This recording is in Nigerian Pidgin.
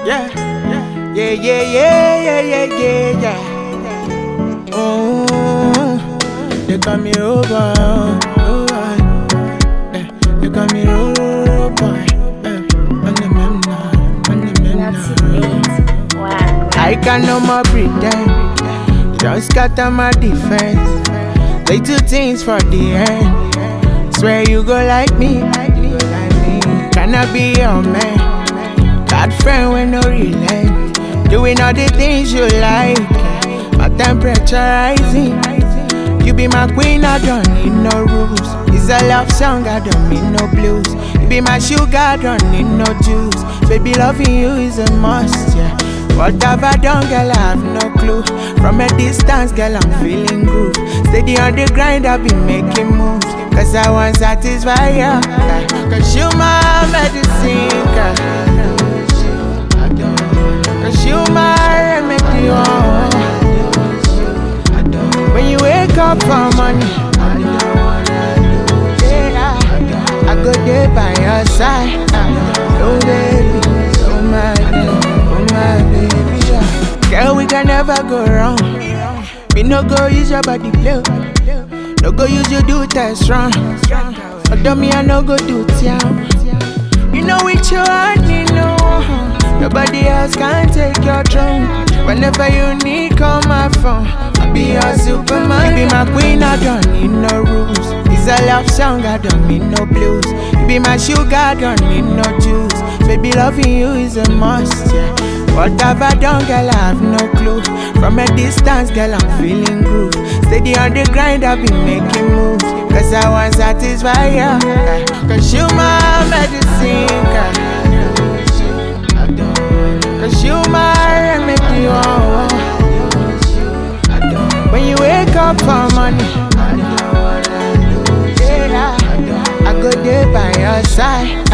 Yeah, yeah, yeah, yeah, yeah, yeah, yeah. They call me Robo, yeah. They call me Robo, on the I can no more pretend. Just scatter my defense. Say two things for the end. Swear you go like me. Can I be your man? Bad friend with no relent. Doing all the things you like. My temperature rising. You be my queen, I don't need no rules. It's a love song, I don't need no blues. You be my sugar, I don't need no juice. Baby, loving you is a must, yeah. What have I done, girl, I have no clue. From a distance, girl, I'm feeling good. Steady on the grind, I've been making moves. Cause I want satisfy ya, cause you my medicine, girl. Cause you my remedy, oh. When you wake up for money, yeah, I go there by your side. Oh baby, oh my baby, yeah. Girl, we can never go wrong. We no go use your body play. No go use your do test wrong. Although me I no go do town. You know with you I need no one. Nobody else can take your throne. Whenever you need, call my phone. I'll be your Superman. You be my queen, I don't need no rules. It's a love song, I don't need no blues. You be my sugar, I don't need no juice. Baby, loving you is a must, yeah. What have I done, girl, I have no clue. From a distance, girl, I'm feeling good. Steady on the grind, I've been making moves. Cause I want satisfy ya, cause you my medicine, girl. Cause you my remedy, oh. When you wake up for money, yeah, I go there by your side.